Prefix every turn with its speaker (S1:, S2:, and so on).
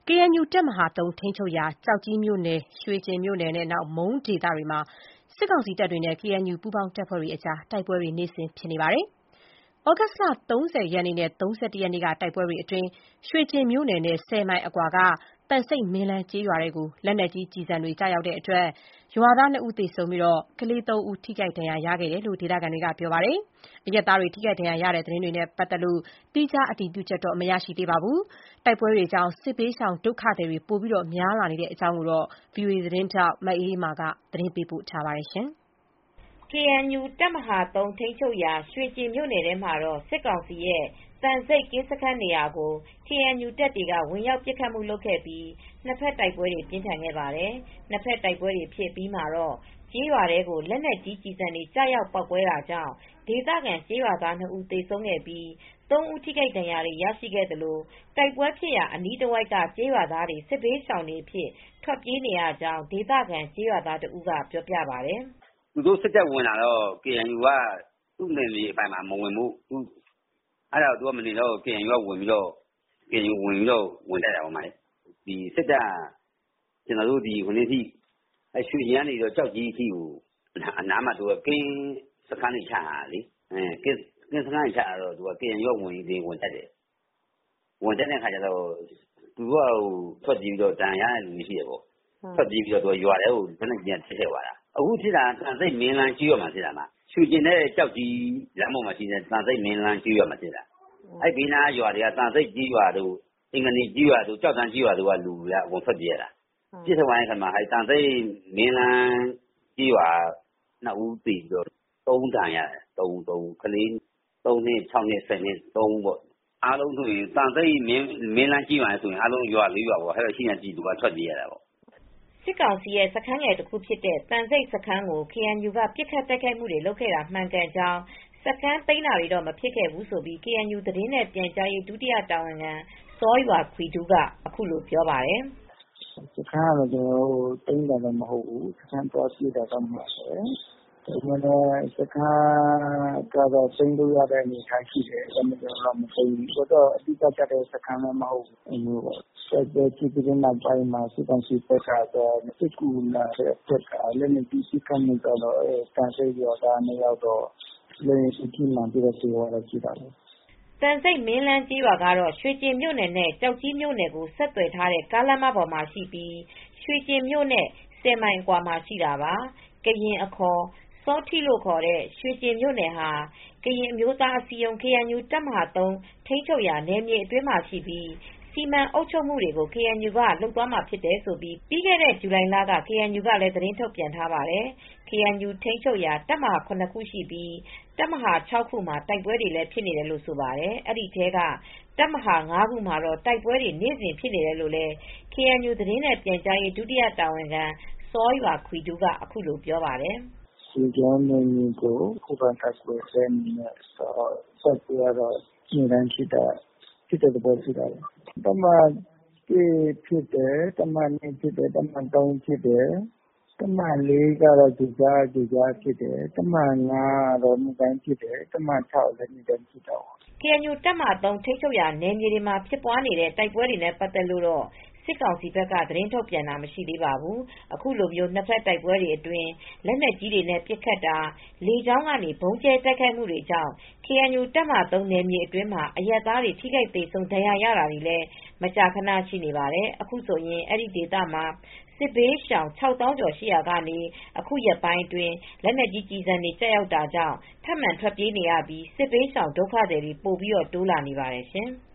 S1: KNU တပ်မဟာ 3 ထိန်းချုပ်ရာ ကျောက်ကြီးမြို့နယ်၊ ရွှေကျင်မြို့နယ်နဲ့ မုန်းဒေသတွေမှာ စစ်ကောင်စီတပ်တွေနဲ့ KNU ပူးပေါင်းတပ်ဖွဲ့တွေအကြား တိုက်ပွဲတွေ နေ့စဉ်ဖြစ်နေပါတယ်။ သြဂုတ်လ ၃၀ ရက်နေ့နဲ့ ၃၁ ရက်နေ့က တိုက်ပွဲတွေအတွင်း ရွှေကျင်မြို့နယ်နဲ့ 10 မိုင်အကွာက သံဆိပ်မင်းလန်းကျေးရွာထဲကို လက်နက်ကြီး ကျည်ဆံတွေ ကျရောက်တဲ့အတွက် ရွာသား 2 ဦး သေဆုံးပြီး ကလေး 3 ဦး ထိခိုက်ဒဏ်ရာရခဲ့တယ်လို့ ဒေသခံတွေက ပြောပါတယ်။ အရပ်သားတွေ ထိခိုက်ဒဏ်ရာရတဲ့ သတင်းတွေနဲ့ ပတ်သက်လို့ သီးခြား အတည်ပြုချက်တော့ မရရှိသေးပါဘူး။ တိုက်ပွဲတွေကြောင့် စစ်ဘေးရှောင် ဒုက္ခသည်တွေ ပိုများလာနေတဲ့အကြောင်း ဗွီအိုအေသတင်းထောက် မအေးအေးမာက သတင်းပေးပို့ထားပါတယ်။
S2: KNU တပ်မဟာ 3 ထိန်းချုပ်ရာ ရွှေကျင်မြို့နယ်ထဲမှာတော့ စစ်ကောင်စီရဲ့ သံဆိပ်ကင်းစခန်းနေရာကို KNU တပ်တွေက ဝင်ရောက်ပစ်ခတ်ခဲ့ပြီး နှစ်ဖက်တိုက်ပွဲတွေ ပြင်းထန်ခဲ့ပါတယ်။ နှစ်ဖက်တိုက်ပွဲတွေဖြစ်အပြီးမှာတော့ ကျေးရွာထဲကို လက်နက်ကြီးကျည်ဆံတွေ ကျရောက်ပေါက်ကွဲတာကြောင့် ဒေသခံကျေးရွာသား 2 ဦး သေဆုံးခဲ့ပြီး 3 ဦး ထိခိုက်ဒဏ်ရာတွေ ရရှိခဲ့သလို တိုက်ပွဲဖြစ်ရာ အနီးတဝိုက်က ကျေးရွာသားတွေ စစ်ဘေးရှောင်တွေအဖြစ် ထွက်ပြေးနေရကြောင်း ဒေသခံကျေးရွာသားတဦးက ပြောပြပါတယ်။
S3: "သူတို့စစ်တပ်ဝင်လာတော့ KNU က သူ့နယ်မြေအပိုင်မှာ မဝင်ဘူး။ အဲဒါကို မနိုင်တော့ KNU က ဝင်တိုက်တာ။ စစ်တပ်က ရွှေကျင်ကနေ ကျောက်ကြီးအထိ အနားမှာ ကင်းစခန်းတွေ ချထားတာလေ။ ကင်းစခန်းတွေချထားတော့ KNU က ဝင်တိုက်တယ်။ ဝင်တိုက်တော့ သူတို့က ထွက်ပြေးပြီး ဒဏ်ရာရတဲ့သူတွေ ရှိတယ်ပေါ့။ ထွက်ပြေးပြီး ရွာထဲကို လက်နက်ကြီးနဲ့ ထည့်သွားတာ။ အခုဖြစ်တာက သံဆိပ်မင်းလန်းကျေးရွာမှာ ဖြစ်တာ။ ရွှေကျင်နဲ့ ကျောက်ကြီး လမ်းပေါ်မှာရှိတဲ့ သံဆိပ်မင်းလန်းကျေးရွာမှာ ဖြစ်တာ။ အဲဒီဘေးနားက ရွာတွေက သံဆိပ်ကျေးရွာတို့ အင်္ဂနီကျေးရွာတို့ ကျောက်တန်းကျေးရွာတို့က လူတွေက အကုန်ထွက်ပြေးရတာ။ ပစ်ခတ်သွားတဲ့အခါမှာ သံဆိပ်မင်းလန်းကျေးရွာက 2 ဦးသေပြီး 3 ဦး ဒဏ်ရာရတယ်။ ကလေး 3 နှစ်၊ 6 နှစ်၊ 10 နှစ် ၃ ဦးပေါ့။ အားလုံးဆိုရင် သံဆိပ်မင်းလန်းကျေးရွာနဲ့ဆို ရွာ 4 ရွာပေါ့။ အဲဒီရှိတဲ့ပြည်သူက ထွက်ပြေးရတာပေါ့။
S2: " စစ်ကောင်စီရဲ့ စခန်းငယ်တခုဖြစ်တဲ့ သံဆိပ်စခန်းကို KNU က ပစ်ခတ်တိုက်ခိုက်ခဲ့တာ မှန်ကန်ကြောင်း စခန်းသိမ်းတာတွေတော့ မဖြစ်ခဲ့ဘူးလို့ KNU သတင်းနဲ့ပြန်ကြားရေး ဒုတိယတာဝန်ခံ စောရွာခွီဒူးက အခုလိုပြောပါတယ်။
S4: "စခန်းကတော့ သိမ်းတာမဟုတ်ဘူး။ စခန်းသွားပစ်တာတော့ မှန်တယ်။ ဒါပေမဲ့ စခန်းကတော့ သိမ်းလို့ရတဲ့ အနေအထားရှိတယ်။ ဒါပေမဲ့ မသိမ်းဘူး။ အဓိကကျတဲ့ စခန်းလည်း မဟုတ်ဘူး။ တိုက်ပွဲဖြစ်ပြီးတဲ့နောက်ပိုင်းမှာ စစ်ကောင်စီဘက်က စစ်ကူလာတဲ့အဖွဲ့က လက်နက်ကြီး ပစ်ခတ်မှုကြောင့် သံဆိပ်ရွာသား 2 ယောက်တော့ လက်နက်ကြီးထိမှန်ပြီး သေသွားတာရှိတယ်။
S2: " သံဆိပ်မင်းလန်းကျေးရွာကတော့ ရွှေကျင်မြို့နယ်နဲ့ ကျောက်ကြီးမြို့နယ်ကို ဆက်သွယ်ထားတဲ့ ကားလမ်းမပေါ်မှာရှိပြီး ရွှေကျင်မြို့နဲ့ 10 မိုင်အကွာမှာရှိတာပါ။ ကရင်အခေါ် စောထီးလို့ခေါ်တဲ့ ရွှေကျင်မြို့နယ်ဟာ ကရင်အမျိုးသားအစည်းအရုံး KNU တပ်မဟာ 3 ထိန်းချုပ်ရာ နယ်မြေအတွင်းမှာရှိပြီး စီမံအုပ်ချုပ်မှုတွေကို KNU က လုပ်သွားမှာဖြစ်တယ်လို့ ပြီးခဲ့တဲ့ ဇူလိုင်လက KNU ကလည်း သတင်းထုတ်ပြန်ထားပါတယ်။ KNU ထိန်းချုပ်ရာ တပ်မဟာ ၇ ခုရှိပြီး တပ်မဟာ ၆ ခုမှာ တိုက်ပွဲတွေလည်း ဖြစ်နေတယ်လို့ ဆိုပါတယ်။ အဲဒီထဲက တပ်မဟာ ၅ ခုမှာတော့ တိုက်ပွဲတွေ နေ့စဉ်ဖြစ်နေတယ်လို့ KNU သတင်းနဲ့ပြန်ကြားရေး ဒုတိယတာဝန်ခံ စောရွာခွီဒူးက အခုလိုပြောပါတယ်။
S4: "ရွှေကျင်နယ်မြေကို ခုခံကာကွယ်တဲ့အနေနဲ့ တိုက်ပွဲကတော့ နေ့တိုင်းဖြစ်တဲ့သဘောရှိတယ်။ တပ်မဟာ 1 ဖြစ်တယ်။ တပ်မဟာ 2 ဖြစ်တယ်။ တပ်မဟာ 3 ဖြစ်တယ်။ တပ်မဟာ 4 ကတော့ ကြိုကြားဖြစ်တယ်။ တပ်မဟာ 5 ကတော့ နေ့တိုင်းဖြစ်တယ်။ တပ်မဟာ 6 လည်း နေ့တိုင်းဖြစ်တယ်။
S2: " KNU တပ်မဟာ 3 ထိန်းချုပ်ရာနယ်မြေတွေမှာ ဖြစ်ပွားနေတဲ့ တိုက်ပွဲတွေနဲ့ ပတ်သက်လို့တော့ စစ်ကောင်စီဘက်က သတင်းထုတ်ပြန်တာ မရှိသေးပါဘူး။ အခုလို နှစ်ဖက်တိုက်ပွဲတွေအတွင်း လက်နက်ကြီးတွေနဲ့ ပစ်ခတ်တာ လေကြောင်းကနေ ဗုံးကြဲတိုက်ခိုက်မှုတွေကြောင့် KNU တပ်မဟာ 3 နယ်မြေအတွင်းမှာ အရပ်သားတွေ ထိခိုက်သေဆုံး ဒဏ်ရာရတာတွေလည်း မကြာခဏ ရှိနေပါတယ်။ အခုဆိုရင် အဲဒီဒေသမှာ စစ်ဘေးရှောင် ၆၀,၀၀၀ ကျော်ရှိရာကနေ အခုရက်ပိုင်းအတွင်း လက်နက်ကြီးကျည်ဆံတွေ ကျရောက်တာကြောင့် ထပ်မံထွက်ပြေးနေရပြီး စစ်ဘေးရှောင်ဒုက္ခသည်တွေ ပိုပြီးတိုးလာနေပါတယ်ရှင်။